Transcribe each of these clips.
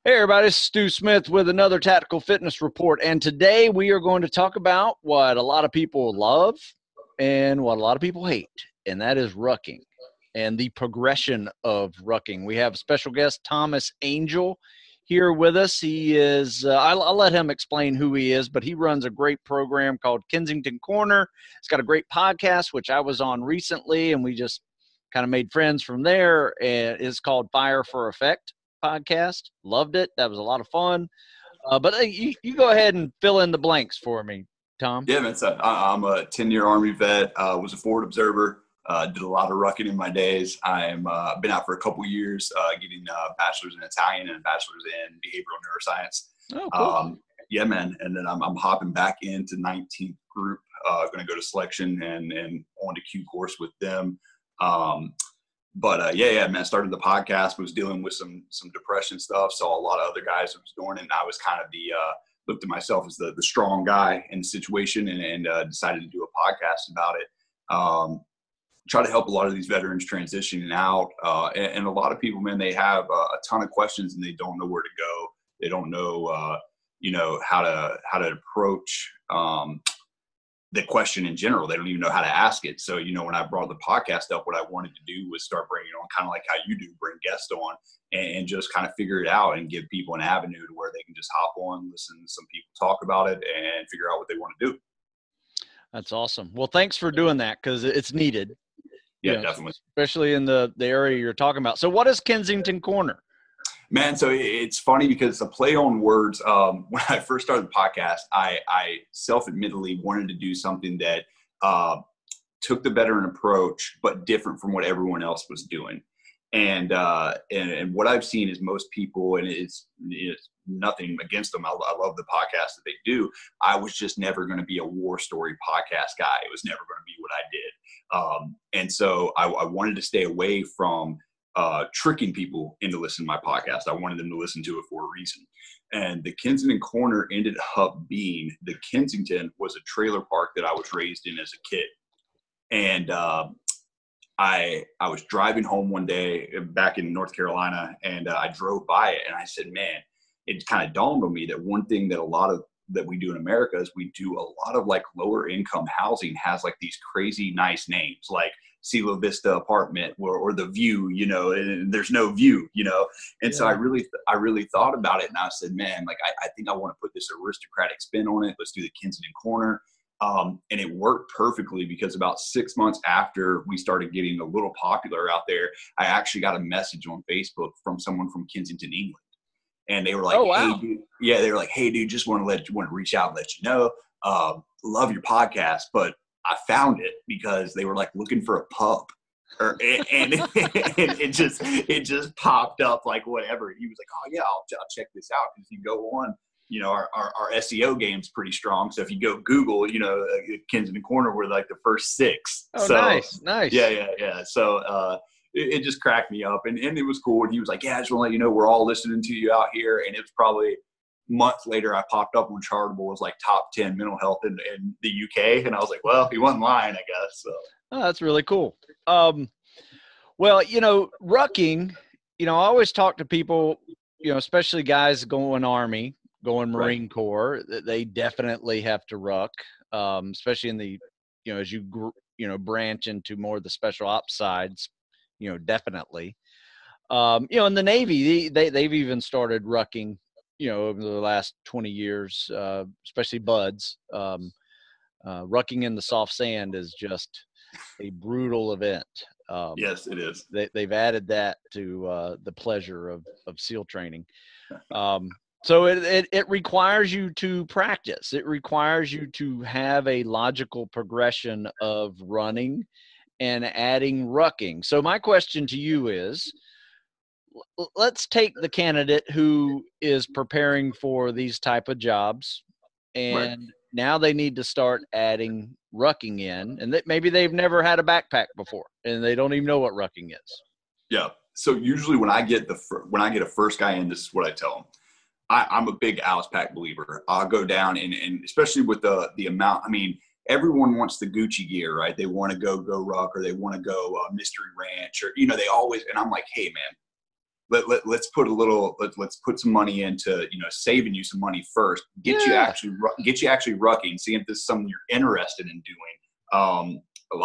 Hey everybody, it's Stu Smith with another Tactical Fitness Report, and today we are going to talk about what a lot of people love and what a lot of people hate, and that is rucking and the progression of rucking. We have special guest Thomas Angel here with us. He is, I'll let him explain who he is, but he runs a great program called Kensington Corner. He's got a great podcast, which I was on recently, and we just kind of made friends from there, and it's called Fire for Effect podcast. Loved it. That was a lot of fun. But you go ahead and fill in the blanks for me, Tom. Yeah, man. So I'm a 10-year Army vet. Was a forward observer. Did a lot of rucking in my days. I'm been out for a couple years, getting a bachelor's in Italian and a bachelor's in behavioral neuroscience. Oh, cool. Yeah, man. And then I'm hopping back into 19th group. Going to go to selection and on to Q course with them. Yeah, man, started the podcast, was dealing with some depression stuff, saw a lot of other guys that was doing it, and I was kind of looked at myself as the strong guy in the situation and decided to do a podcast about it. Try to help a lot of these veterans transitioning out. And a lot of people, man, they have a ton of questions and they don't know where to go. They don't know, how to approach the question in general. They don't even know how to ask it. So, when I brought the podcast up, what I wanted to do was start bringing on, kind of like how you do, bring guests on and just kind of figure it out and give people an avenue to where they can just hop on, listen to some people talk about it and figure out what they want to do. That's awesome. Well, thanks for doing that because it's needed. Yeah, definitely. Especially in the area you're talking about. So what is Kensington Corner? Man, so it's funny because it's a play on words. When I first started the podcast, I self-admittedly wanted to do something that took the veteran approach, but different from what everyone else was doing. And what I've seen is most people, and it's nothing against them. I love the podcast that they do. I was just never going to be a war story podcast guy. It was never going to be what I did. And so I wanted to stay away from tricking people into listening to my podcast. I wanted them to listen to it for a reason. And the Kensington Corner ended up being, the Kensington was a trailer park that I was raised in as a kid. And I was driving home one day back in North Carolina, and I drove by it, and I said, man, it kind of dawned on me that one thing that we do in America is we do a lot of like lower income housing has like these crazy nice names, like Cielo Vista apartment or the View, and there's no view, And so I really thought about it, and I said, man, like I think I want to put this aristocratic spin on it. Let's do the Kensington Corner. And it worked perfectly because about 6 months after we started getting a little popular out there, I actually got a message on Facebook from someone from Kensington, England. And they were like, oh, wow. hey, dude. Yeah, they were like, hey, dude, just want to reach out and let you know. Love your podcast, but I found it because they were like looking for a pub. And it just popped up like whatever. He was like, oh, yeah, I'll check this out. Because you go on, our SEO game's pretty strong. So if you go Google, Kensington Corner, we're like the first 6. Oh, so, nice. Yeah. So it just cracked me up. And it was cool. And he was like, yeah, I just want to let you know we're all listening to you out here. And it was probably months later, I popped up on Chartable as like top 10 mental health in the UK. And I was like, well, he wasn't lying, I guess. So. Oh, that's really cool. Well, rucking, I always talk to people, especially guys going Army, going Marine Corps, they definitely have to ruck, especially in the, as you, branch into more of the special ops sides, definitely. In the Navy, they've even started rucking, over the last 20 years, especially buds. Rucking in the soft sand is just a brutal event. Yes, it is. They've added that to the pleasure of SEAL training. So it requires you to practice. It requires you to have a logical progression of running and adding rucking. So my question to you is, let's take the candidate who is preparing for these type of jobs, and now they need to start adding rucking in, and maybe they've never had a backpack before and they don't even know what rucking is. Yeah. So usually when I get a first guy in, this is what I tell them. I'm a big Alice Pack believer. I'll go down and especially with the amount, I mean, everyone wants the Gucci gear, right? They want to go ruck, or they want to go Mystery Ranch, or, they always, and I'm like, hey man, let's put a little, let's put some money into, saving you some money first, get you actually rucking, see if this is something you're interested in doing.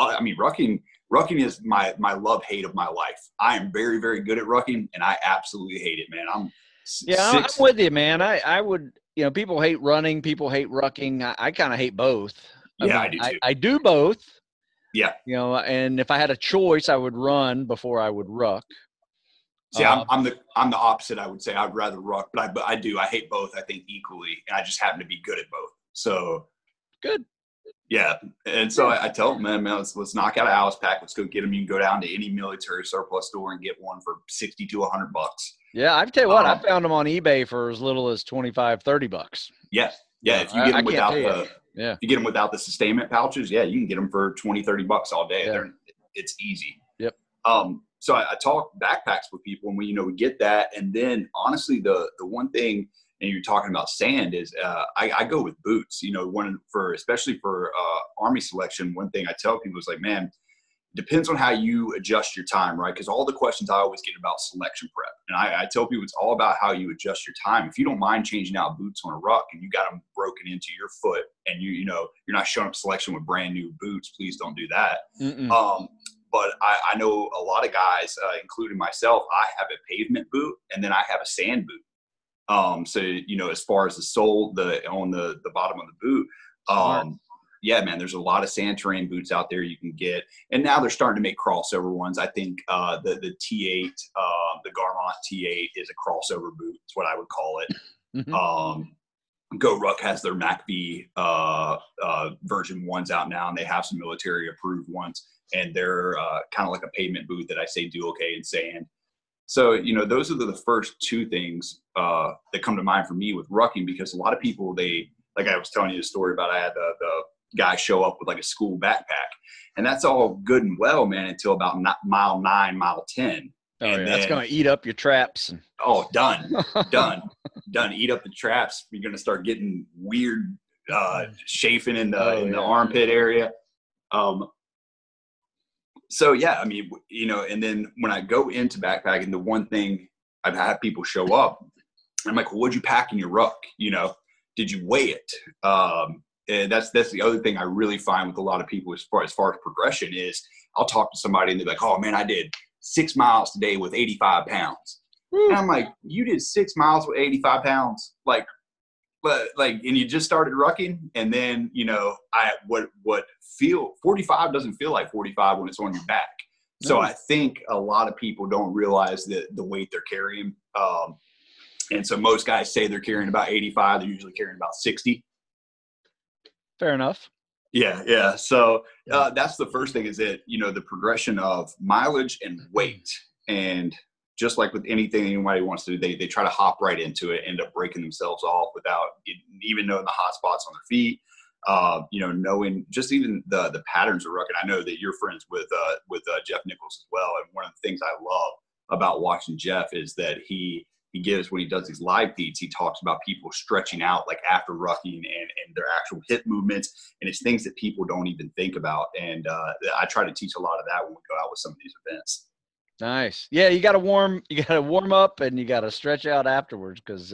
Rucking is my love-hate of my life. I am very, very good at rucking, and I absolutely hate it, man. I'm with you, man. I would, people hate running, people hate rucking. I kind of hate both. I do too. I do both. Yeah. And if I had a choice, I would run before I would ruck. See, I'm the opposite. I would say I'd rather ruck, but I hate both, I think, equally, and I just happen to be good at both. So good. Yeah. And so I tell them, man, let's knock out a house pack. Let's go get them. You can go down to any military surplus store and get one for $60 to $100. Yeah. I tell you what, I found them on eBay for as little as $25, $30. Yeah. Yeah. If you get them if you get them without the sustainment pouches, you can get them for $20, $30 all day. Yeah. It's easy. Yep. So I talk backpacks with people, and we get that. And then honestly, the one thing, and you're talking about sand, is I go with boots. Especially for Army selection, one thing I tell people is like, man, it depends on how you adjust your time, right? Because all the questions I always get about selection prep, and I tell people it's all about how you adjust your time. If you don't mind changing out boots on a ruck and you got them broken into your foot, and you're not showing up selection with brand new boots, please don't do that. But I know a lot of guys, including myself, I have a pavement boot and then I have a sand boot. So, as far as the sole, on the bottom of the boot, yeah, man, there's a lot of sand terrain boots out there you can get. And now they're starting to make crossover ones. I think the T8, the Garmont T8 is a crossover boot. That's what I would call it. GoRuck has their MacV version 1s out now, and they have some military approved ones. And they're kind of like a pavement boot that I say do okay in sand. So, those are the first two things that come to mind for me with rucking, because a lot of people, like I was telling you the story about, I had the guy show up with like a school backpack, and that's all good and well, man, until about mile 9, mile 10. That's going to eat up your traps. Done. Eat up the traps. You're going to start getting weird chafing in the armpit area. So, yeah, and then when I go into backpacking, the one thing I've had people show up, I'm like, well, what'd you pack in your ruck? Did you weigh it? And that's the other thing I really find with a lot of people as far as progression is, I'll talk to somebody and they're like, oh man, I did 6 miles today with 85 pounds. Woo. And I'm like, you did 6 miles with 85 pounds? And you just started rucking, and then, 45 doesn't feel like 45 when it's on your back. So I think a lot of people don't realize the weight they're carrying. And so most guys say they're carrying about 85. They're usually carrying about 60. Fair enough. Yeah. So that's the first thing, is that, the progression of mileage and weight. And just like with anything anybody wants to do, they try to hop right into it, end up breaking themselves off without even knowing the hot spots on their feet. Knowing just even the patterns of rucking. I know that you're friends with Jeff Nichols as well. And one of the things I love about watching Jeff is that he gives, when he does these live feeds, he talks about people stretching out like after rucking and their actual hip movements. And it's things that people don't even think about. And I try to teach a lot of that when we go out with some of these events. Nice. Yeah. You got to warm up, and you got to stretch out afterwards. Cause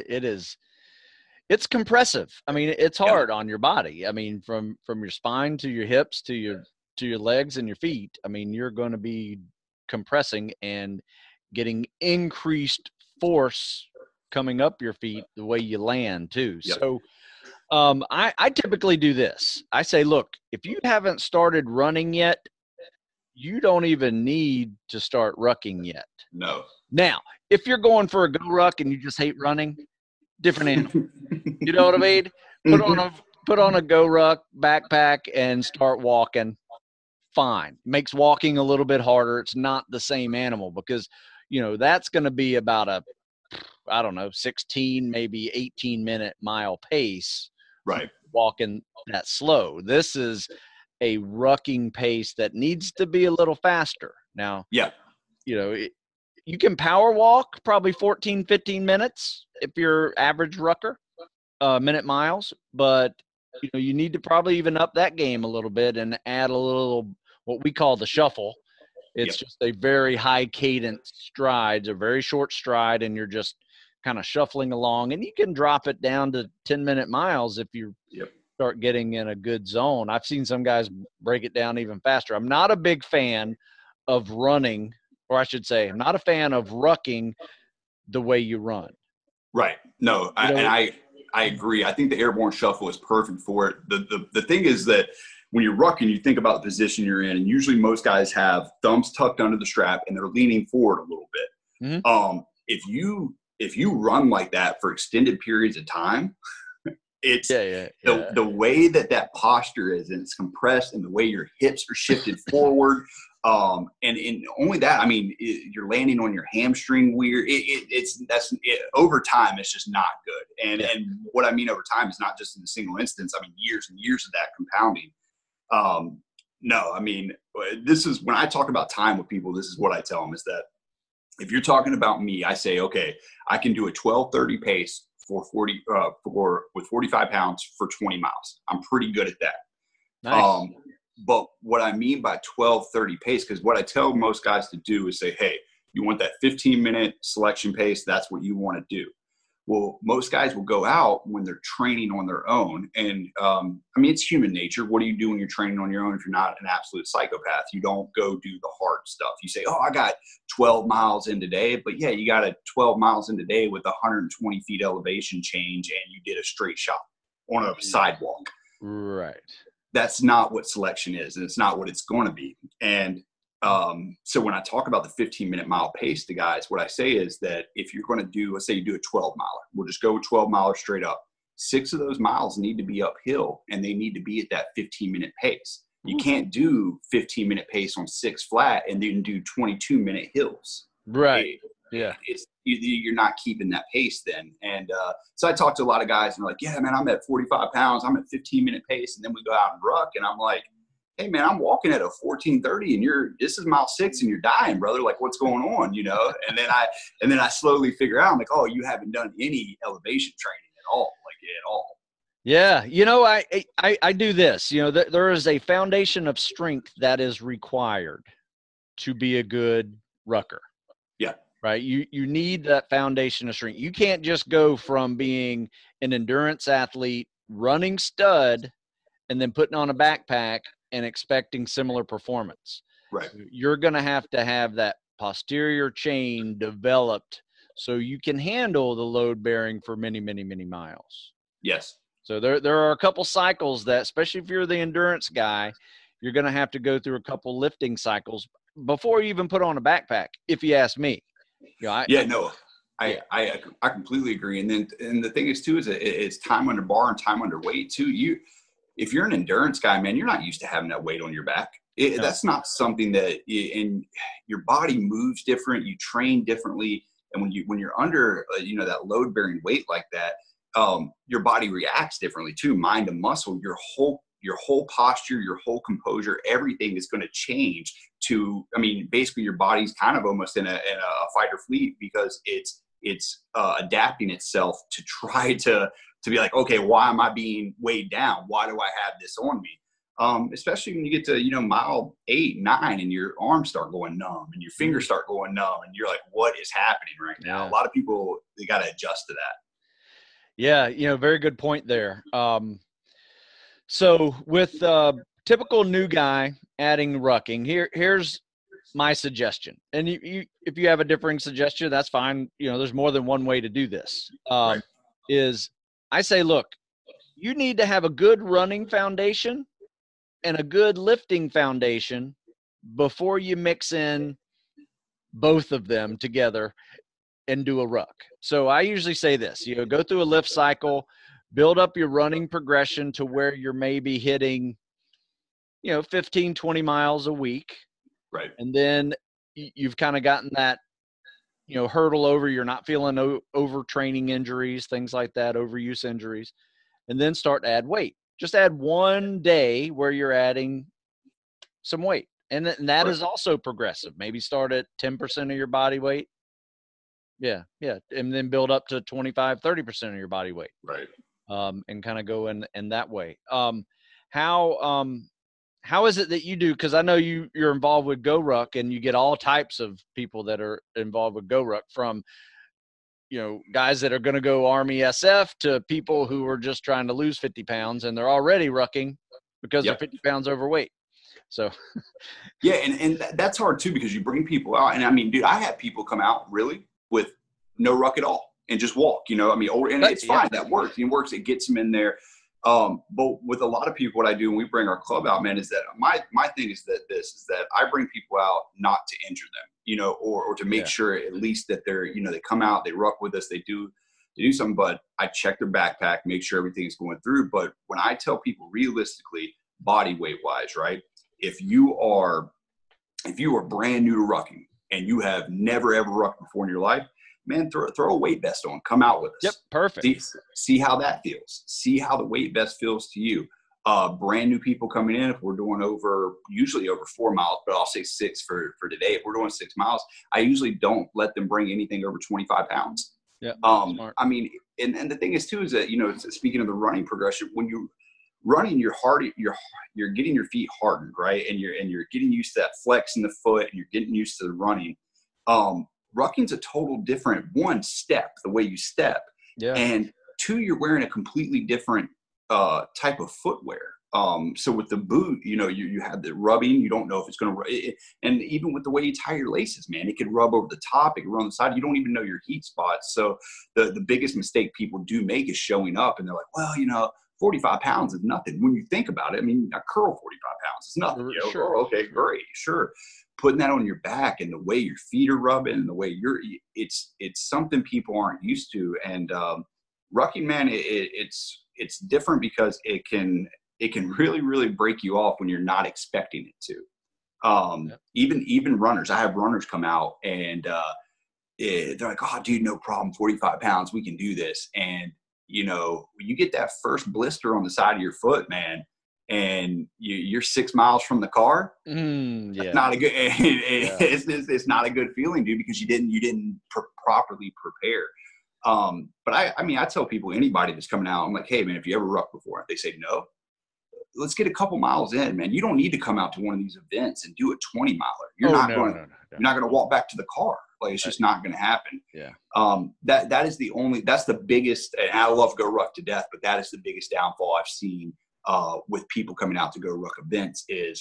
it's compressive. It's hard on your body. From your spine to your hips to your legs and your feet. You're going to be compressing and getting increased force coming up your feet the way you land too. Yep. So I typically do this. I say, look, if you haven't started running yet, you don't even need to start rucking yet. No. Now, if you're going for a GoRuck and you just hate running, different animal. You know what I mean? Put on a GoRuck backpack and start walking. Fine. Makes walking a little bit harder. It's not the same animal, because that's going to be about a 16, maybe 18-minute mile pace. Right. Walking that slow. This is a rucking pace that needs to be a little faster. Now, yeah, you can power walk probably 14, 15 minutes if you're average rucker, minute miles, but you need to probably even up that game a little bit and add a little, what we call the shuffle. It's just a very high cadence strides, a very short stride, and you're just kind of shuffling along. And you can drop it down to 10-minute miles if you start getting in a good zone. I've seen some guys break it down even faster. I'm not a big fan of running, or I should say, I'm not a fan of rucking the way you run. Right. No, I agree. I think the airborne shuffle is perfect for it. The thing is that when you're rucking, you think about the position you're in, and usually most guys have thumbs tucked under the strap and they're leaning forward a little bit. Mm-hmm. If you run like that for extended periods of time, it's the way that posture is, and it's compressed, and the way your hips are shifted forward. And only that, I mean, you're landing on your hamstring weird. Over time, it's just not good. And what I mean over time is not just in a single instance. I mean, years and years of that compounding. No, I mean, this is when I talk about time with people, this is what I tell them is that if you're talking about me, I say, okay, I can do a 12:30 pace with 45 pounds for 20 miles. I'm pretty good at that. Nice. But what I mean by 12:30 pace, because what I tell most guys to do is say, hey, you want that 15-minute selection pace, that's what you want to do. Well, most guys will go out when they're training on their own. And I mean, it's human nature. What do you do when you're training on your own if you're not an absolute psychopath? You don't go do the hard stuff. You say, oh, I got 12 miles in today. But yeah, you got a 12 miles in today with 120 feet elevation change, and you did a straight shot on a sidewalk. Right. That's not what selection is, and it's not what it's going to be. And so when I talk about the 15-minute mile pace to guys, what I say is that if you're going to do, let's say you do a 12-miler, we'll just go with 12 milers straight up. 6 of those miles need to be uphill, and they need to be at that 15-minute pace. You can't do 15-minute pace on 6 flat and then do 22-minute hills. Right. You're not keeping that pace then. And so I talk to a lot of guys, and they're like, yeah, man, I'm at 45 pounds. I'm at 15-minute pace. And then we go out and ruck, and I'm like, hey, man, I'm walking at a 14:30, and this is mile 6, and you're dying, brother. Like, what's going on, you know? And then I slowly figure out, I'm like, oh, you haven't done any elevation training at all, like at all. Yeah, you know, I do this. You know, there is a foundation of strength that is required to be a good rucker. Yeah. Right. You need that foundation of strength. You can't just go from being an endurance athlete, running stud, and then putting on a backpack and expecting similar performance. Right. You're going to have that posterior chain developed so you can handle the load bearing for many, many, many miles. Yes. So there are a couple cycles that, especially if you're the endurance guy, you're going to have to go through a couple lifting cycles before you even put on a backpack, if you ask me. You know, I completely agree. And the thing is too, is it's time under bar and time under weight too. If you're an endurance guy, man, you're not used to having that weight on your back. That's not something that and your body moves different. You train differently. And when you're under, that load bearing weight like that, your body reacts differently too. Mind and muscle, your whole posture, your whole composure, everything is going to change to, I mean, basically your body's kind of almost in a fight or flight because it's adapting itself to try to be like, okay, why am I being weighed down? Why do I have this on me? Especially when you get to, mile 8, 9 and your arms start going numb and your fingers start going numb and you're like, what is happening right now? Yeah. A lot of people, they got to adjust to that. Yeah. Very good point there. So with typical new guy adding rucking, here's my suggestion. And if you have a differing suggestion, that's fine. There's more than one way to do this. Right. Is I say, look, you need to have a good running foundation and a good lifting foundation before you mix in both of them together and do a ruck. So I usually say this, go through a lift cycle, build up your running progression to where you're maybe hitting, 15, 20 miles a week. Right. And then you've kind of gotten that, hurdle over. You're not feeling overtraining injuries, things like that, overuse injuries. And then start to add weight. Just add one day where you're adding some weight. And that right. is also progressive. Maybe start at 10% of your body weight. Yeah. And then build up to 25, 30% of your body weight. Right. And kind of go in that way. How how is it that you do? Because I know you're involved with GoRuck, and you get all types of people that are involved with GoRuck, from guys that are going to go Army SF to people who are just trying to lose 50 pounds and they're already rucking because they're 50 pounds overweight. So yeah, and that's hard too, because you bring people out, and I mean, dude, I have people come out really with no ruck at all and just walk, and it's fine. That works. It works. It gets them in there. But with a lot of people, what I do when we bring our club out, man, is that my thing is that I bring people out not to injure them, or to make sure at least that they're, they come out, they ruck with us, they do something, but I check their backpack, make sure everything's going through. But when I tell people realistically, body weight wise, right? If you are brand new to rucking and you have never ever rucked before in your life, man, throw a weight vest on, come out with us. Yep, perfect. See how that feels. See how the weight vest feels to you. Brand new people coming in, if we're doing usually over 4 miles, but I'll say 6 for today. If we're doing 6 miles, I usually don't let them bring anything over 25 pounds. Yeah. I mean, and the thing is too, is that, speaking of the running progression, when you running, you're getting your feet hardened, right? And you're getting used to that flex in the foot, and you're getting used to the running. Rucking's a total different, one, step, the way you step. Yeah. And 2, you're wearing a completely different type of footwear. So with the boot, you have the rubbing, you don't know if it's going to, and even with the way you tie your laces, man, it could rub over the top, it could run on the side. You don't even know your heat spots. So the biggest mistake people do make is showing up and they're like, well, 45 pounds is nothing. When you think about it, I mean, I curl 45 pounds is nothing. Sure. Oh, okay, great, sure. Putting that on your back and the way your feet are rubbing and the way it's something people aren't used to. And rucking, man, it's different because it can really, really break you off when you're not expecting it to. Even runners, I have runners come out and they're like, oh, dude, no problem, 45 pounds, we can do this. And you get that first blister on the side of your foot, man, and you're 6 miles from the car. It's not a good. It's not a good feeling, dude, because you didn't properly prepare. But I tell people, anybody that's coming out, I'm like, hey, man, if you ever rucked before, if they say no, let's get a couple miles in, man. You don't need to come out to one of these events and do a 20 miler. You're not going to walk back to the car. Like, it's just not going to happen. Yeah. That's the biggest, and I love GoRuck to death, but that is the biggest downfall I've seen with people coming out to GoRuck events is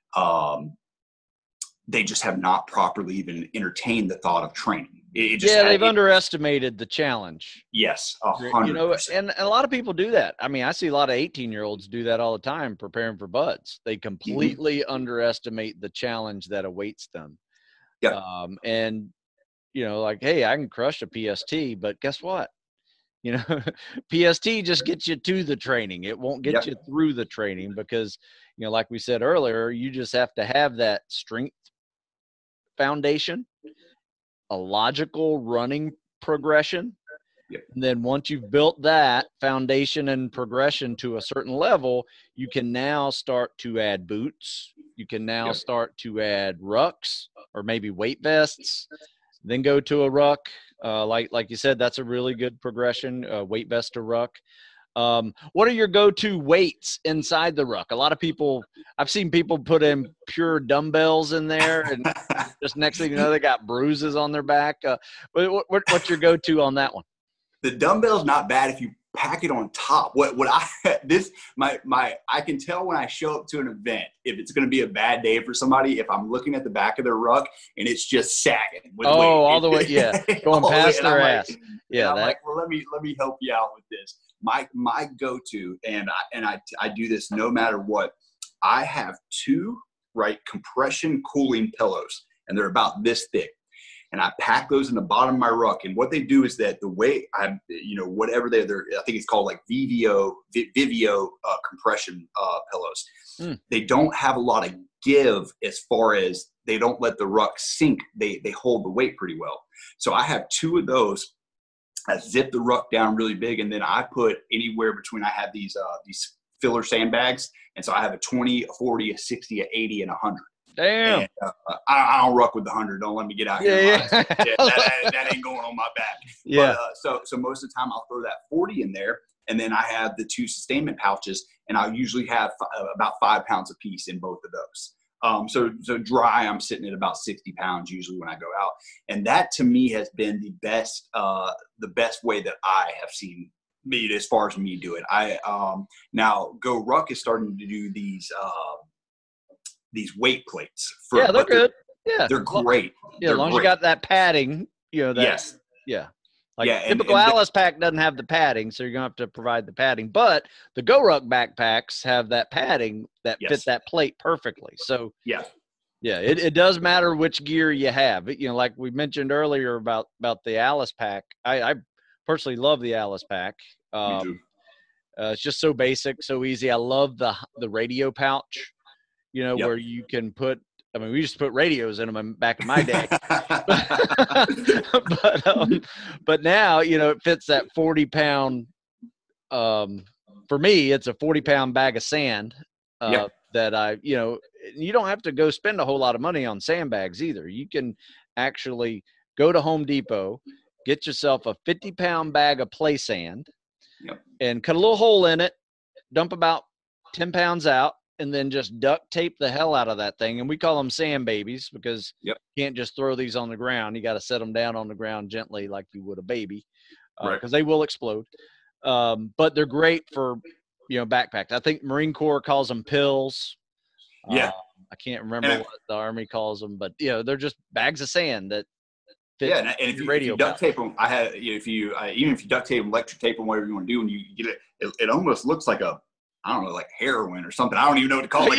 they just have not properly even entertained the thought of training. They've underestimated the challenge. Yes, 100%. And a lot of people do that. I mean, I see a lot of 18-year-olds do that all the time preparing for buds. They completely underestimate the challenge that awaits them. Yeah. And like, hey, I can crush a PST, but guess what? PST just gets you to the training. It won't get you through the training because, like we said earlier, you just have to have that strength foundation, a logical running progression. Yep. And then once you've built that foundation and progression to a certain level, you can now start to add boots. You can now start to add rucks or maybe weight vests, then go to a ruck. Like you said, that's a really good progression, weight vest to ruck. What are your go-to weights inside the ruck? A lot of people, I've seen people put in pure dumbbells in there, and just next thing you know, they got bruises on their back. What's your go-to on that one? The dumbbell's not bad if you pack it on top. I can tell when I show up to an event if it's going to be a bad day for somebody if I'm looking at the back of their ruck and it's just sagging. All the way, going past their ass. I'm like, well, let me help you out with this. My go-to, and I do this no matter what. I have 2 compression cooling pillows, and they're about this thick. And I pack those in the bottom of my ruck. And what they do is that the way whatever they're, I think it's called like Vivio compression pillows. They don't have a lot of give as far as they don't let the ruck sink. They hold the weight pretty well. So I have 2 of those. I zip the ruck down really big, and then I put anywhere between. I have these filler sandbags, and so I have a 20, a 40, a 60, a 80, and a 100. Damn. And, I don't ruck with the 100. Don't let me get out here. That ain't going on my back. Yeah. But, so most of the time I'll throw that 40 in there, And then I have the 2 sustainment pouches, and I usually have about 5 pounds a piece in both of those. So dry, I'm sitting at about 60 pounds usually when I go out. And that to me has been the best way that I have seen me as far as me do it. Now Go Ruck is starting to do these weight plates. Yeah, they're good. Yeah. They're great. Yeah, as long as you got that padding, yes. Yeah. Like yeah, typical Alice pack doesn't have the padding, so you're going to have to provide the padding. But the Go Ruck backpacks have that padding that fit that plate perfectly. So, yeah, it does matter which gear you have. Like we mentioned earlier about the Alice pack. I personally love the Alice pack. me too. It's just so basic, so easy. I love the radio pouch, where you can put – I mean, we used to put radios in them back in my day. but now, it fits that 40-pound for me, it's a 40-pound bag of sand that you don't have to go spend a whole lot of money on sandbags either. You can actually go to Home Depot, get yourself a 50-pound bag of play sand and cut a little hole in it, dump about 10 pounds out, and then just duct tape the hell out of that thing. And we call them sand babies because you can't just throw these on the ground. You got to set them down on the ground gently like you would a baby because they will explode. But they're great for, backpacks. I think Marine Corps calls them pills. I can't remember what the Army calls them, but, they're just bags of sand that fit and if you duct tape them, even if you duct tape them, electric tape them, whatever you want to do, and you get it almost looks like I don't know, like heroin or something. I don't even know what to call it.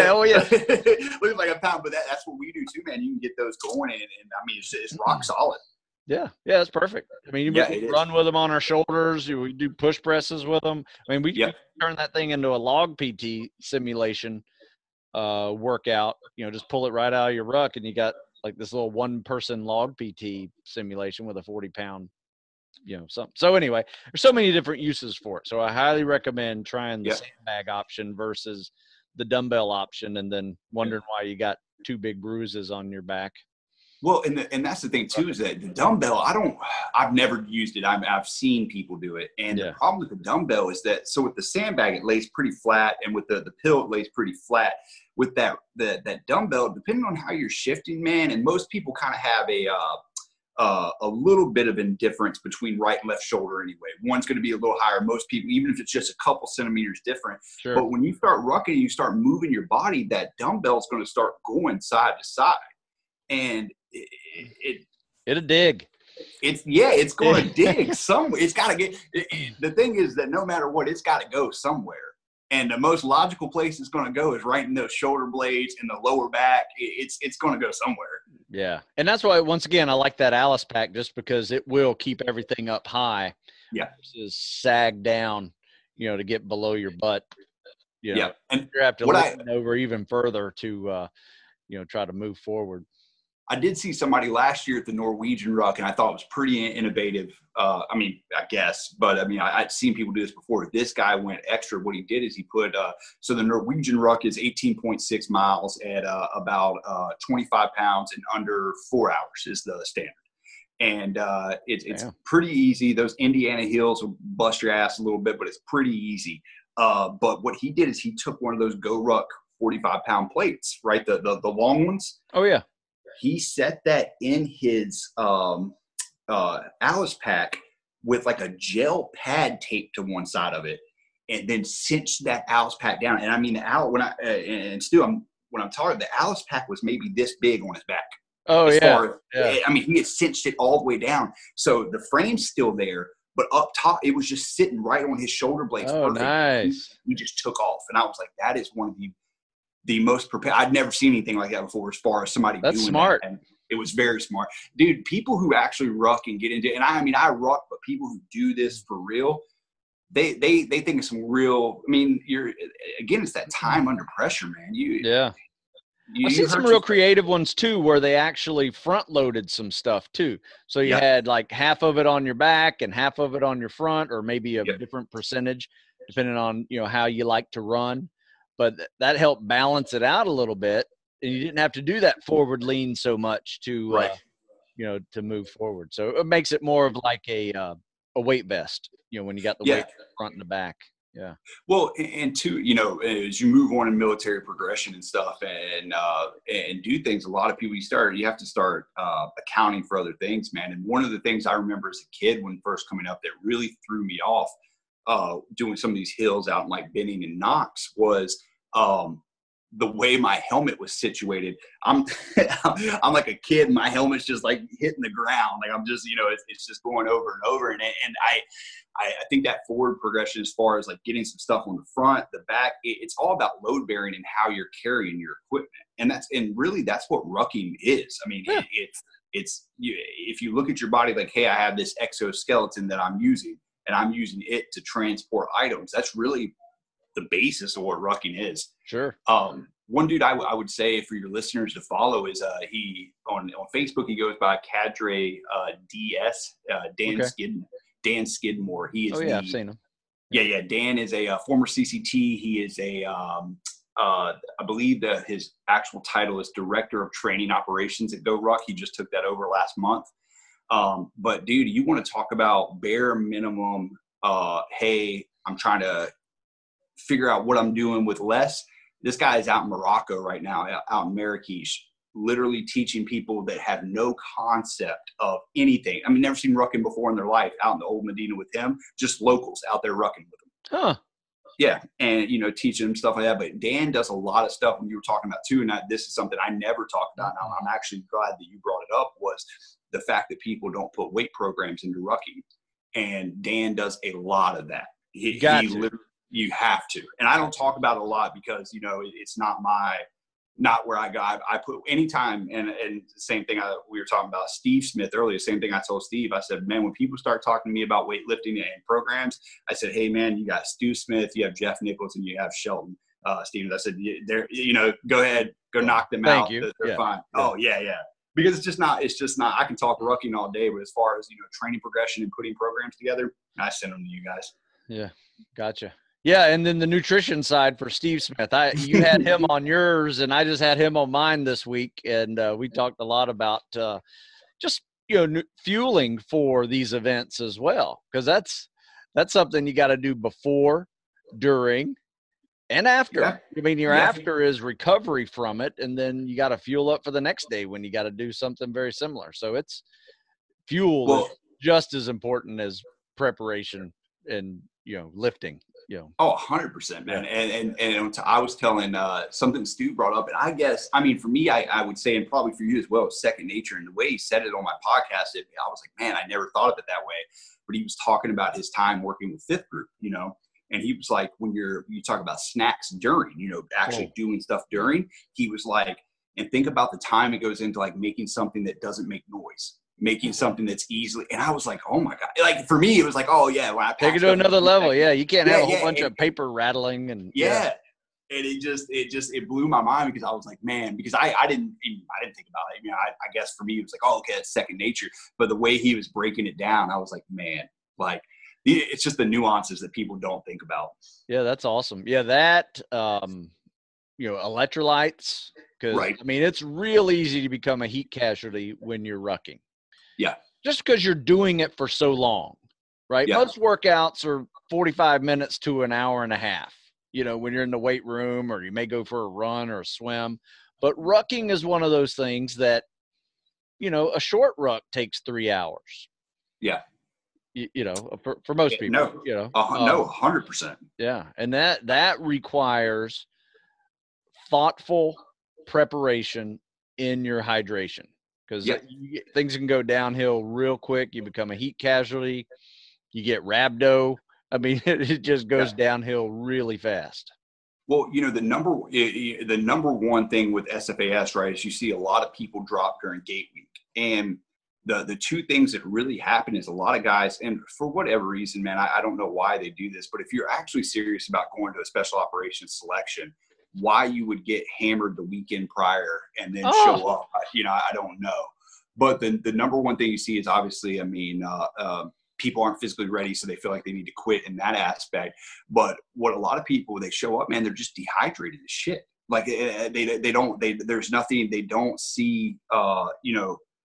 It looks like a pound, but that's what we do too, man. You can get those going, and I mean, it's rock solid. Yeah, it's perfect. I mean, you run with them on our shoulders. We do push presses with them. I mean, we turn that thing into a log PT simulation workout. Just pull it right out of your ruck, and you got like this little one-person log PT simulation with a 40-pound something. So anyway, there's so many different uses for it. So I highly recommend trying the sandbag option versus the dumbbell option, and then wondering why you got 2 big bruises on your back. Well, and that's the thing too, is that the dumbbell, I've never used it. I've seen people do it. And the problem with the dumbbell is that, so with the sandbag, it lays pretty flat, and with the pill, it lays pretty flat. With that dumbbell, depending on how you're shifting, man, and most people kind of have a little bit of indifference between right and left shoulder anyway. One's going to be a little higher. Most people, even if it's just a couple centimeters different. Sure. But when you start rucking, you start moving your body, that dumbbell is going to start going side to side. And it'll dig. It's going to dig somewhere. It's got to get – the thing is that no matter what, it's got to go somewhere. And the most logical place it's going to go is right in those shoulder blades and the lower back. It's going to go somewhere. Yeah. And that's why, once again, I like that Alice pack, just because it will keep everything up high. Yeah. Versus sag down, to get below your butt. And you have to lean over even further to, try to move forward. I did see somebody last year at the Norwegian Ruck, and I thought it was pretty innovative. I guess, but I'd seen people do this before. This guy went extra. What he did is he put, so the Norwegian Ruck is 18.6 miles at about 25 pounds in under 4 hours is the standard. And it's pretty easy. Those Indiana hills will bust your ass a little bit, but it's pretty easy. But what he did is he took one of those Go Ruck 45-pound plates, right? The long ones. Oh, yeah. He set that in his Alice pack with like a gel pad taped to one side of it, and then cinched that Alice pack down. And I mean, when I'm talking, the Alice pack was maybe this big on his back. Oh, yeah. I mean, he had cinched it all the way down. So the frame's still there, but up top, it was just sitting right on his shoulder blades. Oh, perfect. Nice. He just took off. And I was like, that is one of the most prepared. I'd never seen anything like that before, as far as somebody doing smart. That. And it was very smart. Dude, people who actually ruck and get into it, and I ruck, but people who do this for real, they think it's some real, it's that time under pressure, man. I've seen some real creative ones too, where they actually front loaded some stuff too. So you had like half of it on your back and half of it on your front, or maybe a different percentage depending on, how you like to run. But that helped balance it out a little bit, and you didn't have to do that forward lean so much to, to move forward. So it makes it more of like a a weight vest, when you got the weight front and the back. Yeah. Well, and two, as you move on in military progression and stuff and do things, a lot of people you have to start accounting for other things, man. And one of the things I remember as a kid when first coming up that really threw me off doing some of these hills out in like Benning and Knox was the way my helmet was situated. I'm like a kid. My helmet's just like hitting the ground. Like I'm just, it's just going over and over. And I think that forward progression, as far as like getting some stuff on the front, the back, it's all about load bearing and how you're carrying your equipment. And really that's what rucking is. I mean, it's if you look at your body, like, hey, I have this exoskeleton that I'm using and I'm using it to transport items. That's really the basis of what rucking is. Sure. One dude I would say for your listeners to follow is he on Facebook, he goes by Cadre DS, Dan Skidmore. He is I've seen him. Yeah. Dan is a former CCT. He is I believe that his actual title is Director of Training Operations at Go Ruck. He just took that over last month. But dude, you want to talk about bare minimum, hey, I'm trying to figure out what I'm doing with less. This guy is out in Morocco right now, out in Marrakesh, literally teaching people that have no concept of anything. I mean, never seen rucking before in their life, out in the old Medina with him, just locals out there rucking with him. Huh. Yeah. And, teaching them stuff like that. But Dan does a lot of stuff when you were talking about too. And this is something I never talked about. Now, I'm actually glad that you brought it up, was the fact that people don't put weight programs into rucking. And Dan does a lot of that. You have to. And I don't talk about it a lot because, it's not where I go. I put anytime, and the same thing we were talking about Steve Smith earlier, same thing I told Steve. I said, man, when people start talking to me about weightlifting and programs, I said, hey, man, you got Stu Smith, you have Jeff Nichols, and you have Shelton Stevens. I said, go ahead, go knock them out. Thank you. They're fine. Yeah. Oh, yeah. Because it's just not, I can talk rucking all day, but as far as, training progression and putting programs together, I send them to you guys. Yeah. Gotcha. Yeah, and then the nutrition side for Steve Smith. You had him on yours, and I just had him on mine this week, and we talked a lot about just fueling for these events as well, because that's something you got to do before, during, and after. Yeah. I mean, your after is recovery from it, and then you got to fuel up for the next day when you got to do something very similar. So it's fuel is just as important as preparation and lifting. Oh, 100%, man. And I was telling something Stu brought up, and I guess, I mean, for me, I would say, and probably for you as well, second nature. And the way he said it on my podcast, I was like, man, I never thought of it that way. But he was talking about his time working with Fifth Group, and he was like, when you talk about snacks during, actually doing stuff during, he was like, and think about the time it goes into like making something that doesn't make noise, making something that's easily, and I was like, oh my God. Like for me, it was like, oh yeah. When I take it to another level. Yeah. You can't have a whole bunch of paper rattling and And it blew my mind, because I was like, man, because I didn't think about it. I guess for me, it was like, oh, okay, it's second nature. But the way he was breaking it down, I was like, man, like it's just the nuances that people don't think about. Yeah. That's awesome. Yeah. That, electrolytes, because right. I mean, it's real easy to become a heat casualty when you're rucking. Yeah. Just because you're doing it for so long, right? Yeah. Most workouts are 45 minutes to an hour and a half, when you're in the weight room, or you may go for a run or a swim. But rucking is one of those things that, a short ruck takes 3 hours. Yeah. For most people. No, 100%. Yeah. And that requires thoughtful preparation in your hydration. Because things can go downhill real quick. You become a heat casualty. You get rhabdo. I mean, it just goes downhill really fast. Well, the number one thing with SFAS, right, is you see a lot of people drop during gate week. And the two things that really happen is a lot of guys, and for whatever reason, man, I don't know why they do this, but if you're actually serious about going to a special operations selection, why you would get hammered the weekend prior and then show up, I don't know. But the number one thing you see is obviously, people aren't physically ready, so they feel like they need to quit in that aspect. But what a lot of people, they show up, man, they're just dehydrated as shit. Like there's nothing, they don't see,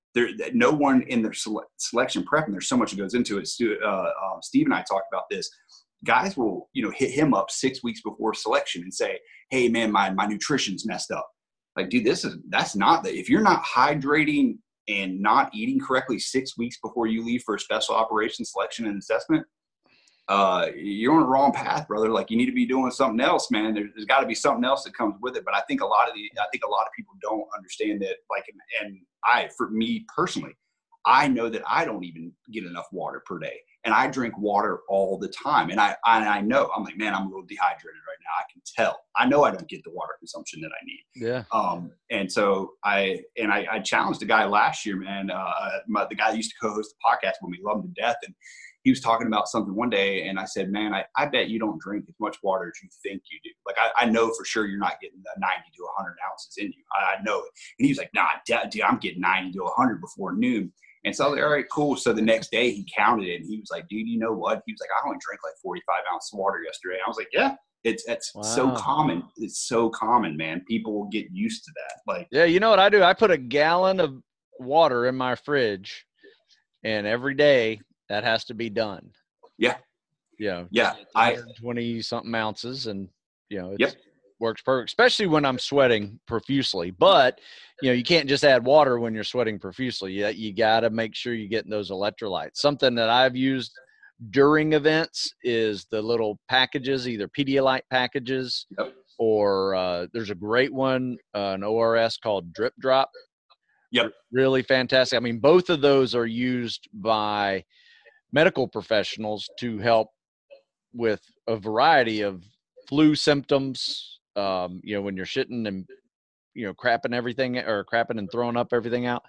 no one in their selection prep, and there's so much that goes into it. Steve and I talked about this. Guys will, hit him up 6 weeks before selection and say, "Hey man, my nutrition's messed up." Like, dude, that's not that. If you're not hydrating and not eating correctly 6 weeks before you leave for a special operations selection and assessment, you're on the wrong path, brother. Like, you need to be doing something else, man. There's got to be something else that comes with it. But I think a lot of people don't understand that. Like, for me personally, I know that I don't even get enough water per day, and I drink water all the time. And I know, I'm like, man, I'm a little dehydrated right now. I can tell. I know I don't get the water consumption that I need. Yeah. And so I challenged a guy last year, man. The guy that used to co-host the podcast with me, loved him to death, and he was talking about something one day, and I said, man, I bet you don't drink as much water as you think you do. Like, I know for sure you're not getting 90 to 100 ounces in you. I know it. And he was like, nah, dude, I'm getting 90 to 100 before noon. And so I was like, all right, cool. So the next day he counted it, and he was like, dude, you know what? He was like, I only drank like 45 ounces of water yesterday. And I was like, yeah, it's Wow. so common. It's so common, man. People will get used to that. Like, yeah, you know what I do? I put a gallon of water in my fridge, and every day that has to be done. Yeah. Yeah. 20 something ounces, and it works perfect, especially when I'm sweating profusely. But you can't just add water when you're sweating profusely. You got to make sure you're getting those electrolytes. Something that I've used during events is the little packages, either Pedialyte packages, or there's a great one, an ORS called Drip Drop. Yep. Really fantastic. I mean, both of those are used by medical professionals to help with a variety of flu symptoms, when you're shitting and crapping everything, or crapping and throwing up everything out,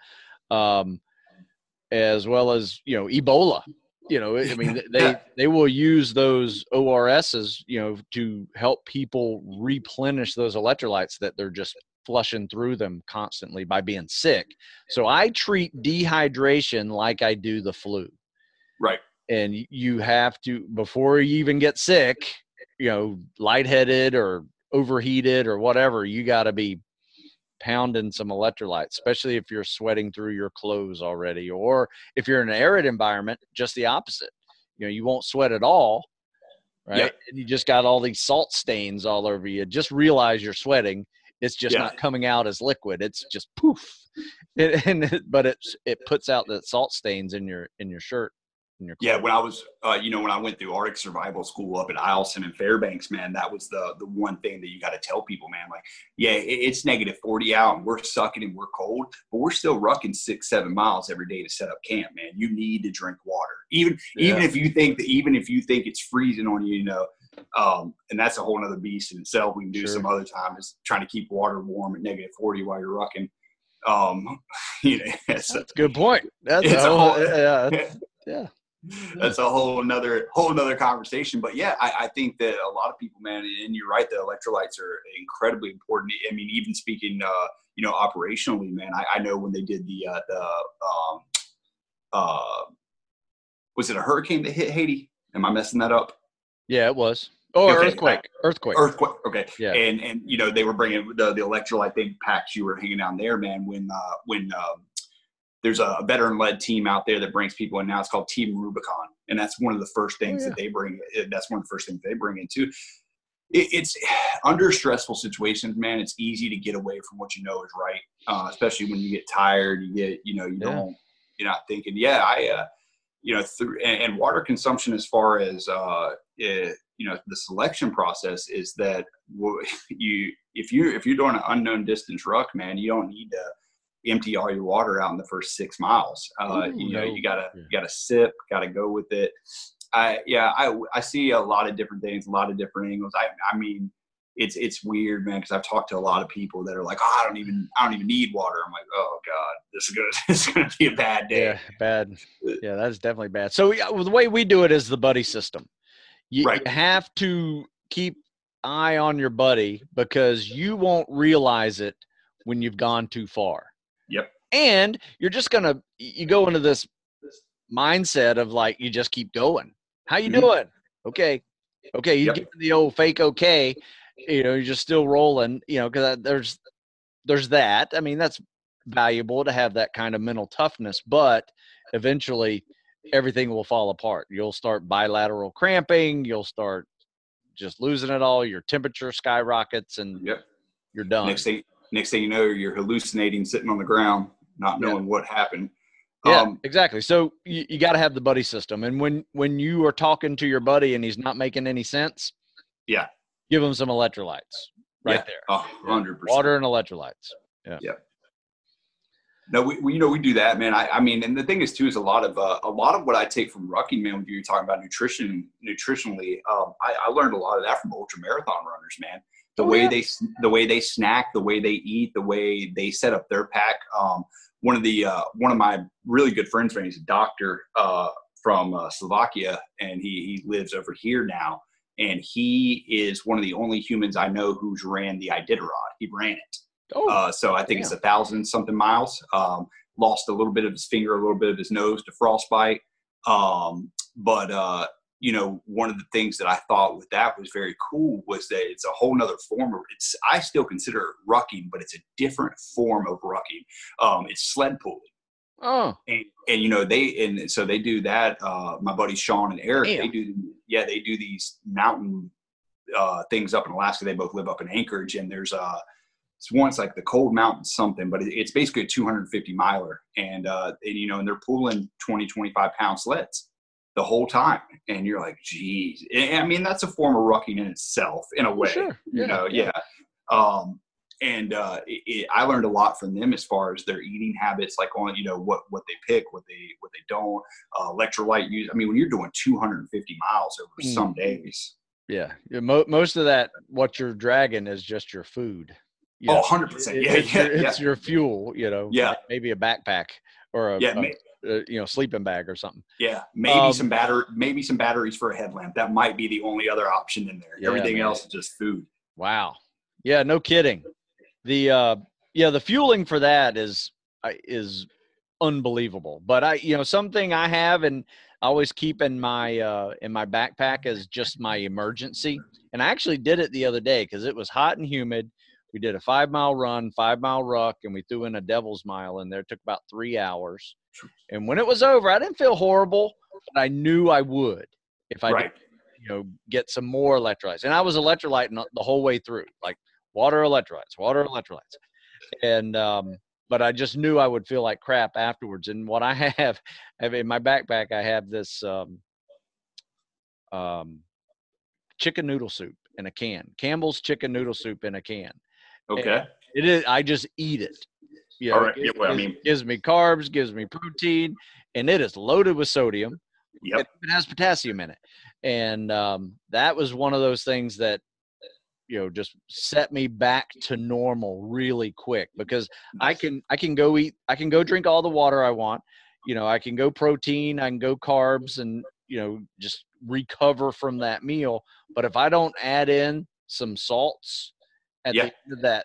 as well as Ebola. I mean, they will use those ORSs to help people replenish those electrolytes that they're just flushing through them constantly by being sick. So I treat dehydration like I do the flu. Right. And you have to, before you even get sick, lightheaded or overheated or whatever, you got to be pounding some electrolytes, especially if you're sweating through your clothes already, or if you're in an arid environment, just the opposite. You won't sweat at all, right? Yep. And you just got all these salt stains all over you. Just realize you're sweating. It's just not coming out as liquid. It's just poof. But it puts out the salt stains in your shirt. Yeah, when I was, when I went through Arctic Survival School up at Eielson and Fairbanks, man, that was the one thing that you got to tell people, man. Like, yeah, it's negative 40 out, and we're sucking and we're cold, but we're still rucking 6-7 miles every day to set up camp, man. You need to drink water, even if you think it's freezing on you, and that's a whole other beast in itself. We can do some other time, is trying to keep water warm at negative 40 while you're rucking. That's a good point. That's yeah. That's a whole nother conversation. But yeah, I think that a lot of people, man, and you're right, the electrolytes are incredibly important. I mean, even speaking, operationally, man, I know when they did was it a hurricane that hit Haiti? Am I messing that up? Yeah, it was. Oh, okay. Earthquake. Okay. Yeah. And they were bringing the electrolyte big packs you were hanging down there, man, when there's a veteran-led team out there that brings people in now. It's called Team Rubicon, and that's one of the first things that they bring. That's one of the first things they bring into. It's under stressful situations, man. It's easy to get away from what you know is right, especially when you get tired. You get, you're not thinking. Yeah, and water consumption as far as the selection process is that if you're doing an unknown distance ruck, man, you don't need to empty all your water out in the first 6 miles. You gotta sip, gotta go with it. I see a lot of different things, a lot of different angles. I mean, it's weird, man, because I've talked to a lot of people that are like, I don't even need water. I'm like, oh God, this is gonna be a bad day. Yeah, bad. Yeah, that's definitely bad. So the way we do it is the buddy system. You have to keep eye on your buddy, because you won't realize it when you've gone too far. Yep. And you're just you go into this mindset of like, you just keep going. How you doing? Okay. You get the old fake okay. You're just still rolling. Because there's that. I mean, that's valuable to have that kind of mental toughness, but eventually everything will fall apart. You'll start bilateral cramping. You'll start just losing it all. Your temperature skyrockets and Yep. you're done. Next thing you know, you're hallucinating, sitting on the ground, not knowing what happened. Yeah, exactly. So you got to have the buddy system. And when you are talking to your buddy and he's not making any sense, yeah, give him some electrolytes right there. 100%. Water and electrolytes. Yeah. No, we do that, man. I mean, and the thing is too, is a lot of what I take from rucking, man, when you're talking about nutritionally, I learned a lot of that from ultra marathon runners, man. The way they snack, the way they eat, the way they set up their pack. One of my really good friends, man, he's a doctor from Slovakia, and he lives over here now. And he is one of the only humans I know who's ran the Iditarod. He ran it. So I think it's 1,000 something miles. Lost a little bit of his finger, a little bit of his nose to frostbite. But one of the things that I thought with that was very cool was that it's a whole nother form of I still consider it rucking, but it's a different form of rucking. It's sled pulling. Oh, and so they do that. My buddies Sean and Eric, damn. they do these mountain things up in Alaska. They both live up in Anchorage, and there's it's once like the Cold Mountain something, but it's basically a 250 miler, and they're pulling 20, 25 pound sleds the whole time, and you're like, geez. I mean, that's a form of rucking in itself, in a way. Sure. I learned a lot from them as far as their eating habits, like on what they pick, what they don't, electrolyte use. I mean, when you're doing 250 miles over some days. Yeah. Most of that, what you're dragging is just your food. 100%. It's your fuel, maybe a backpack or a sleeping bag or something. Yeah. Maybe some batteries for a headlamp. That might be the only other option in there. Everything else is just food. Wow. Yeah. No kidding. The fueling for that is unbelievable, but something I have and I always keep in my backpack is just my emergency. And I actually did it the other day because it was hot and humid. We did a 5 mile run, 5 mile ruck, and we threw in a devil's mile in there. It took about 3 hours. And when it was over, I didn't feel horrible, but I knew I would if I did, get some more electrolytes. And I was electrolyting the whole way through, like water, electrolytes. And, but I just knew I would feel like crap afterwards. And what I have in my backpack, I have this chicken noodle soup in a can, Campbell's chicken noodle soup in a can. Okay. And it is. I just eat it. All right. It gives me carbs, gives me protein, and it is loaded with sodium. Yep. It has potassium in it. And that was one of those things that, just set me back to normal really quick because I can go eat, I can go drink all the water I want. I can go protein, I can go carbs and, just recover from that meal. But if I don't add in some salts at the end of that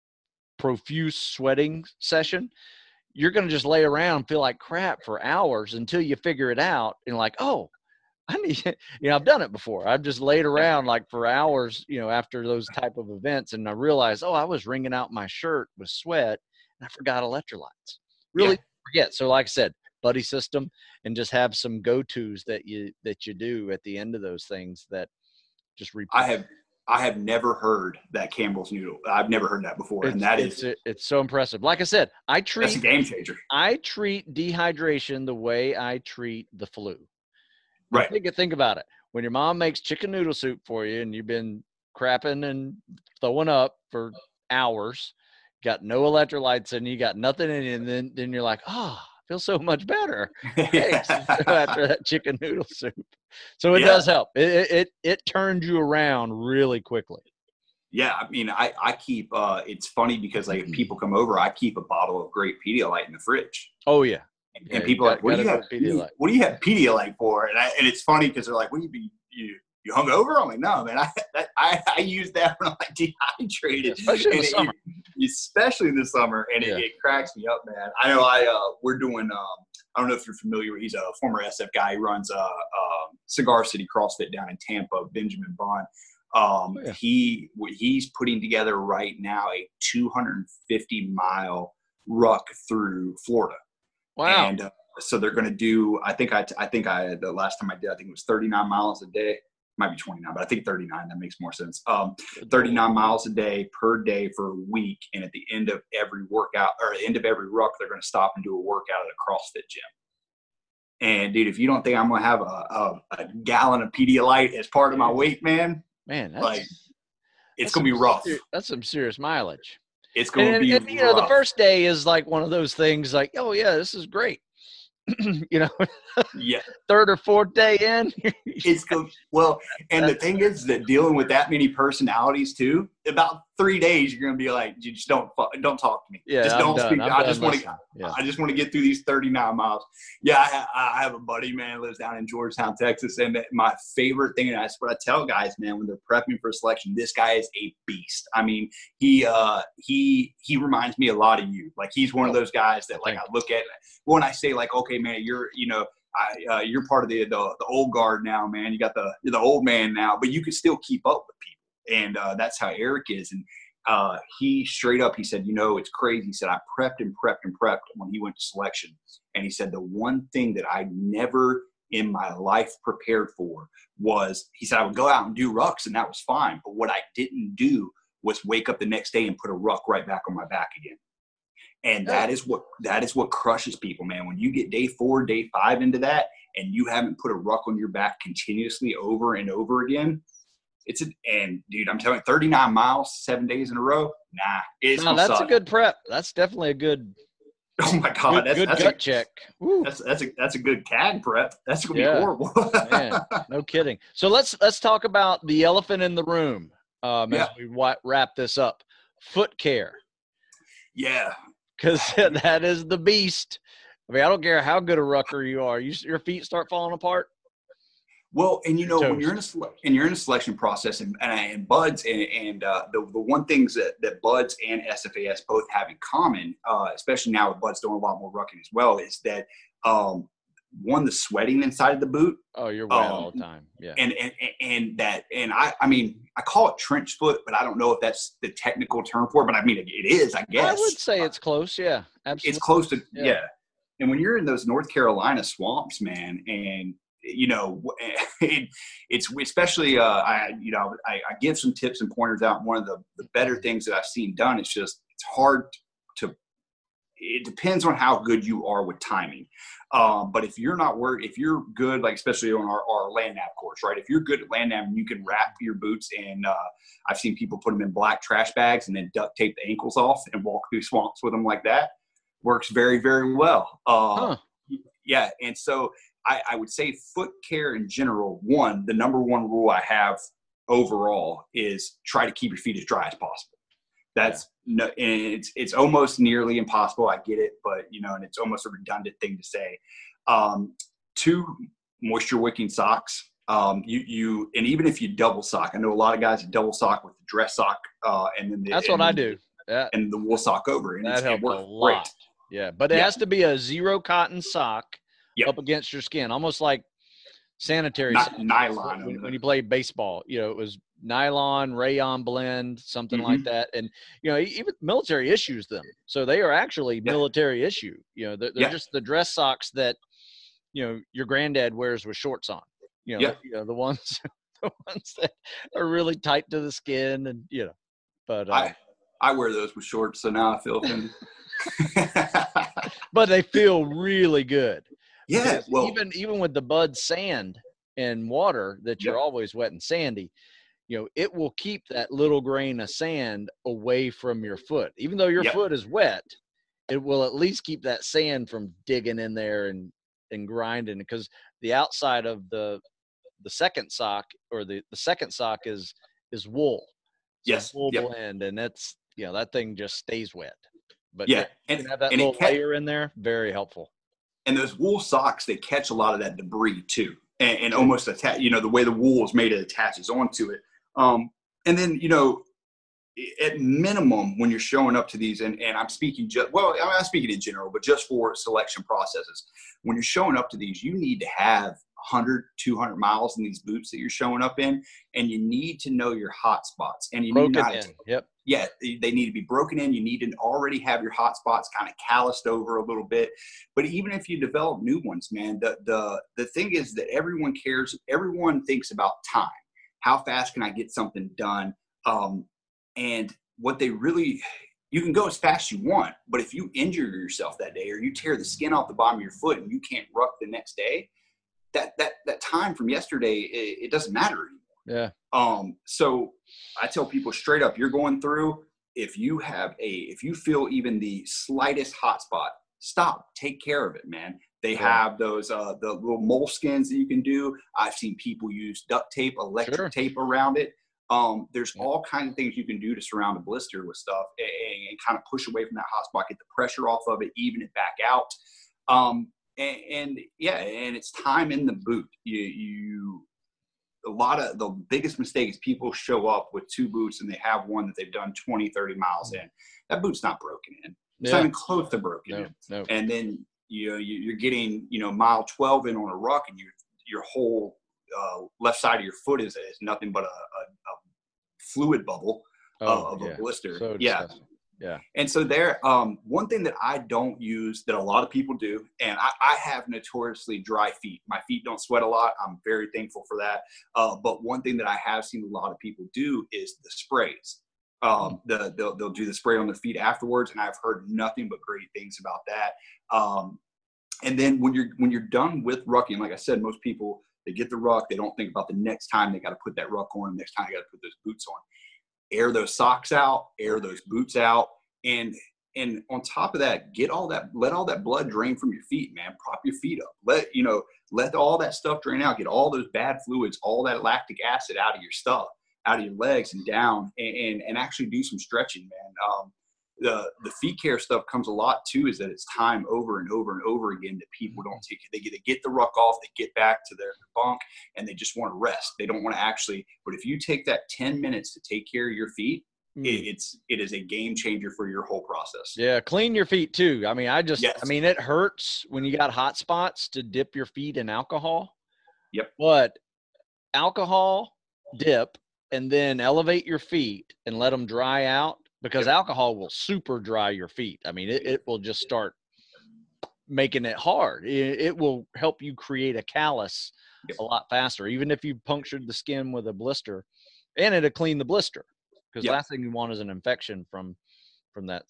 profuse sweating session, you're going to just lay around and feel like crap for hours until you figure it out and like, oh, I need, I've done it before. I've just laid around like for hours, after those type of events. And I realized, I was wringing out my shirt with sweat and I forgot electrolytes. Really forget. So like I said, buddy system and just have some go-tos that you do at the end of those things that just repeat. I have never heard that Campbell's noodle. I've never heard that before. It's so impressive. Like I said, that's a game changer. I treat dehydration the way I treat the flu. Right. Think about it. When your mom makes chicken noodle soup for you and you've been crapping and throwing up for hours, got no electrolytes and you got nothing in you, and then you're like, I feel so much better after that chicken noodle soup. So it does help. It turns you around really quickly. Yeah, I mean, I keep. It's funny because like if people come over, I keep a bottle of great Pedialyte in the fridge. Oh yeah. And people are like, what do you have Pedialyte for? And it's funny because they're like, what do you hungover? I'm like, no, man, I use that when I'm like dehydrated, especially in the summer. Especially in the summer, and it cracks me up, man. I know we're doing. I don't know if you're familiar. He's a former SF guy. He runs Cigar City CrossFit down in Tampa. Benjamin Bond. He's putting together right now a 250 mile ruck through Florida. Wow. And so they're going to do, the last time I did, I think it was 39 miles a day. Might be 29, but I think 39. That makes more sense. 39 miles a day per day for a week. And at the end of every workout, or the end of every ruck, they're going to stop and do a workout at a CrossFit gym. And dude, if you don't think I'm going to have a gallon of Pedialyte as part of my weight, man, it's going to be rough. That's some serious mileage. It's going to be rough. You know, the first day is like one of those things like, oh yeah, this is great. You know, yeah. Third or fourth day in, it's good. Well, and the thing is that dealing with that many personalities too, about 3 days, you're going to be like, you just don't talk to me. Yeah, just don't speak. I just want to get through these 39 miles. Yeah. I have a buddy, man, who lives down in Georgetown, Texas. And my favorite thing, and that's what I tell guys, man, when they're prepping for selection, this guy is a beast. I mean, he reminds me a lot of you. Like, he's one of those guys that, like, I look at when I say, like, okay, man, you're part of the old guard now, man. you're the old man now, but you can still keep up with people. And that's how Eric is. And he straight up, he said, it's crazy. He said, I prepped when he went to selection. And he said, the one thing that I never in my life prepared for was, he said, I would go out and do rucks and that was fine. But what I didn't do was wake up the next day and put a ruck right back on my back again. And that is what crushes people, man. When you get day 4, day 5 into that, and you haven't put a ruck on your back continuously over and over again, and dude, I'm telling you, 39 miles, 7 days in a row, that's a good prep. That's definitely a good. Oh my God, that's gut check. Woo. That's a good CAG prep. That's gonna be horrible. Man, no kidding. So let's talk about the elephant in the room as we wrap this up. Foot care. Yeah. Because that is the beast. I mean, I don't care how good a rucker you are. Your feet start falling apart. Well, and when you're in a selection process, and buds and the one things that buds and SFAS both have in common, especially now with buds doing a lot more rucking as well, is that one, the sweating inside of the boot. Oh, you're wet all the time. Yeah. And I mean, I call it trench foot, but I don't know if that's the technical term for it, but I mean, it is, I guess. I would say it's close. Yeah, absolutely. It's close to, yeah. And when you're in those North Carolina swamps, man, and it's especially, I give some tips and pointers out. One of the better things that I've seen done, it's hard to, it depends on how good you are with timing. But if you're good, like especially on our land nav course, right? If you're good at land nav and you can wrap your boots in, I've seen people put them in black trash bags and then duct tape the ankles off and walk through swamps with them like that. Works very, very well. Yeah. And so I would say foot care in general, the number one rule I have overall is try to keep your feet as dry as possible. And it's almost nearly impossible. I get it, but and it's almost a redundant thing to say. 2 moisture wicking socks. And even if you double sock, I know a lot of guys double sock with the dress sock, and then that's what I do. Yeah. And the wool sock over, and that helps a lot. Great. Yeah, but it has to be a zero cotton sock up against your skin, almost like sanitary nylon. When you play baseball, it was nylon, rayon blend, something like that. And, even military issues them. So they are actually military issue. They're just the dress socks that, your granddad wears with shorts on, the ones that are really tight to the skin and, but I wear those with shorts. So now I feel offended. But they feel really good. Yeah. Well, even with the bud sand and water that you're always wet and sandy, it will keep that little grain of sand away from your foot. Even though your foot is wet, it will at least keep that sand from digging in there and grinding, because the outside of the second sock or the second sock is wool. Yes. Wool blend, and that's that thing just stays wet. But and have that little layer in there, very helpful. And those wool socks, they catch a lot of that debris too, and almost attach. The way the wool is made, it attaches onto it. And then at minimum, when you're showing up to these, and I'm speaking I'm speaking in general, but just for selection processes, when you're showing up to these, you need to have 100, 200 miles in these boots that you're showing up in, and you need to know your hot spots. And you need to know how to, Yep. Yeah, they need to be broken in. You need to already have your hot spots kind of calloused over a little bit. But even if you develop new ones, man, the thing is that everyone cares. Everyone thinks about time. How fast can I get something done? And what they really, you can go as fast as you want, but if you injure yourself that day or you tear the skin off the bottom of your foot and you can't ruck the next day, that time from yesterday, it doesn't matter anymore. Yeah. So I tell people straight up, you're going through, if you feel even the slightest hot spot, stop, take care of it, man. They have those, the little moleskins that you can do. I've seen people use duct tape, electric tape around it. There's all kinds of things you can do to surround a blister with stuff and kind of push away from that hot spot, get the pressure off of it, even it back out. And it's time in the boot. A lot of the biggest mistake is people show up with 2 boots and they have one that they've done 20, 30 miles in. That boot's not broken in. It's not even close to broken in. No. And then you're getting mile 12 in on a ruck, and your whole left side of your foot is nothing but a fluid bubble of a blister. So disgusting. Yeah. And so one thing that I don't use that a lot of people do, and I have notoriously dry feet. My feet don't sweat a lot. I'm very thankful for that. But one thing that I have seen a lot of people do is the sprays. They'll do the spray on their feet afterwards, and I've heard nothing but great things about that. And then when you're done with rucking, like I said, most people, they get the ruck, they don't think about the next time they got to put that ruck on, next time they got to put those boots on. Air those socks out, air those boots out, and on top of that, let all that blood drain from your feet, man. Prop your feet up. Let all that stuff drain out. Get all those bad fluids, all that lactic acid out of your stuff, out of your legs and down, and actually do some stretching, man. The feet care stuff comes a lot too, is that it's time over and over and over again that people don't take it. They get the ruck off, they get back to their bunk, and they just want to rest. They don't want to actually, but if you take that 10 minutes to take care of your feet, it is a game changer for your whole process. Yeah. Clean your feet too. I mean, it hurts when you got hot spots to dip your feet in alcohol. Yep. But alcohol, dip, and then elevate your feet and let them dry out. Because alcohol will super dry your feet. I mean, it will just start making it hard. It will help you create a callus a lot faster, even if you punctured the skin with a blister, and it'll clean the blister. Because last thing you want is an infection from that,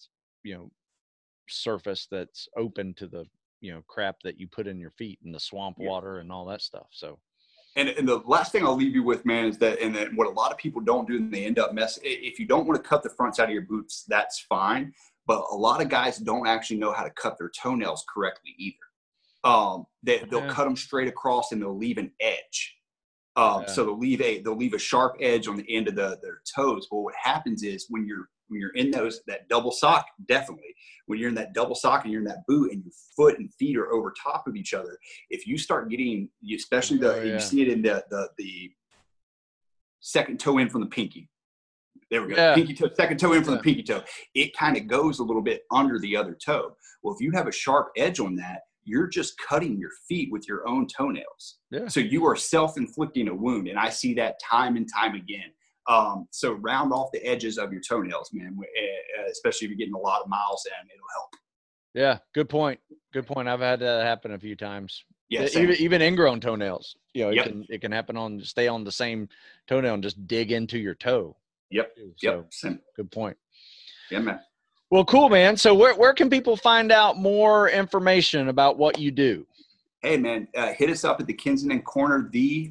surface that's open to the, crap that you put in your feet and the swamp water and all that stuff. So. And the last thing I'll leave you with, man, is that, and then what a lot of people don't do, and they end up if you don't want to cut the front side of your boots, that's fine. But a lot of guys don't actually know how to cut their toenails correctly either. They'll cut them straight across and they'll leave an edge. So they'll leave a sharp edge on the end of their toes. But what happens is when you're in that double sock, definitely when you're in that double sock and you're in that boot and your foot and feet are over top of each other, if you start getting, especially you see it in the second toe in from the pinky. There we go. Yeah. Pinky toe, second toe in from the pinky toe. It kind of goes a little bit under the other toe. Well, if you have a sharp edge on that, you're just cutting your feet with your own toenails. Yeah. So you are self-inflicting a wound. And I see that time and time again. So round off the edges of your toenails, man, especially if you're getting a lot of miles in, it'll help. Yeah. Good point. Good point. I've had that happen a few times. Yeah. Even ingrown toenails, it can happen stay on the same toenail and just dig into your toe. Yep. So, good point. Yeah, man. Well, cool, man. So where can people find out more information about what you do? Hey, man, hit us up at the Kensington Corner,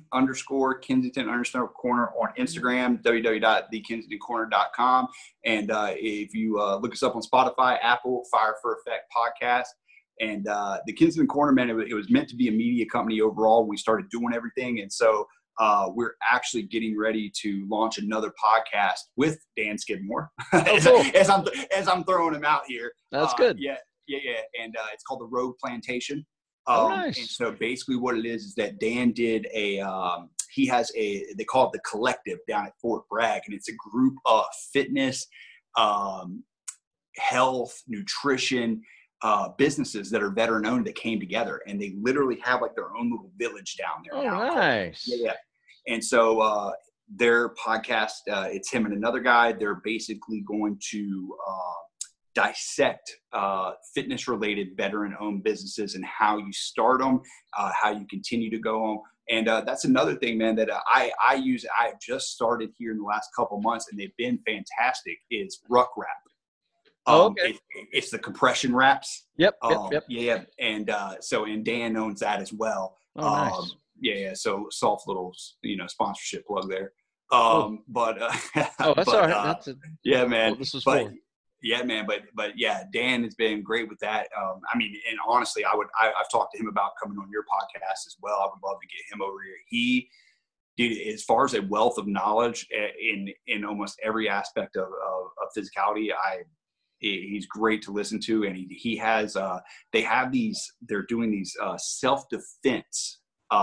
_Kensington_corner on Instagram, www.thekensingtoncorner.com. And if you look us up on Spotify, Apple, Fire for Effect podcast. And the Kensington Corner, man, it was meant to be a media company overall when we started doing everything. And so we're actually getting ready to launch another podcast with Dan Skidmore as I'm throwing him out here. That's good. Yeah. And it's called The Rogue Plantation. Nice. And so basically what it is that Dan did they call it The Collective down at Fort Bragg. And it's a group of fitness, health, nutrition, businesses that are veteran owned that came together, and they literally have like their own little village down there. Oh, now. nice. Yeah. And so their podcast, it's him and another guy. They're basically going to dissect fitness related veteran owned businesses and how you start them, how you continue to go on. And that's another thing, man, that I use. I have just started here in the last couple months, and they've been fantastic, is Ruck Wrap. Okay. It's the compression wraps. Yep. Yeah. And and Dan owns that as well. Oh, nice. Yeah. So soft little, sponsorship plug there. Oh, that's all right. Yeah, man. This is but, for. Yeah, man. But yeah, Dan has been great with that. I mean, and honestly, I've talked to him about coming on your podcast as well. I would love to get him over here. Dude, as far as a wealth of knowledge in almost every aspect of physicality, he's great to listen to. And he has, they're doing these self-defense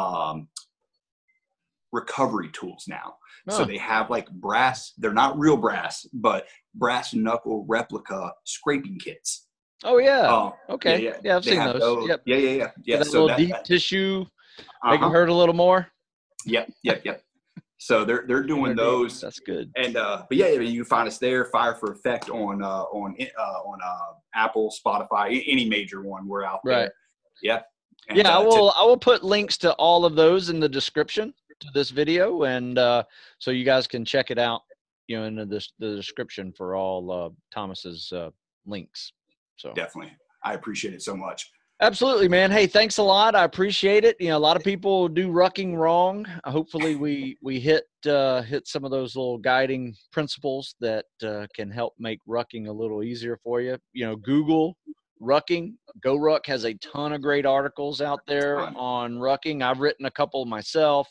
recovery tools now. Oh. So they have like brass, they're not real brass, but brass knuckle replica scraping kits. Oh yeah. Okay. Yeah, I've seen those. Yep. Yeah. That so little deep tissue, make it hurt a little more. Yep. So they're doing those. That's good. And but yeah, you can find us there. Fire for Effect on Apple, Spotify, any major one. We're out there. Right. Yeah. And, I will put links to all of those in the description to this video, and so you guys can check it out. In the description for all Thomas's links. So definitely, I appreciate it so much. Absolutely, man. Hey, thanks a lot. I appreciate it. A lot of people do rucking wrong. Hopefully we hit some of those little guiding principles that can help make rucking a little easier for you. Google rucking. GoRuck has a ton of great articles out there on rucking. I've written a couple myself.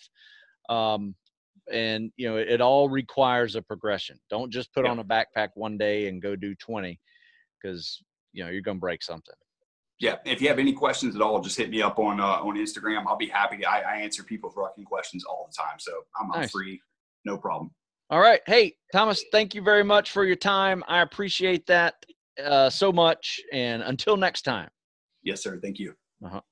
And it all requires a progression. Don't just put on a backpack one day and go do 20, because you're going to break something. Yeah. If you have any questions at all, just hit me up on Instagram. I'll be happy to. I answer people's rucking questions all the time. So I'm free. No problem. All right. Hey, Thomas, thank you very much for your time. I appreciate that so much. And until next time. Yes, sir. Thank you. Uh-huh.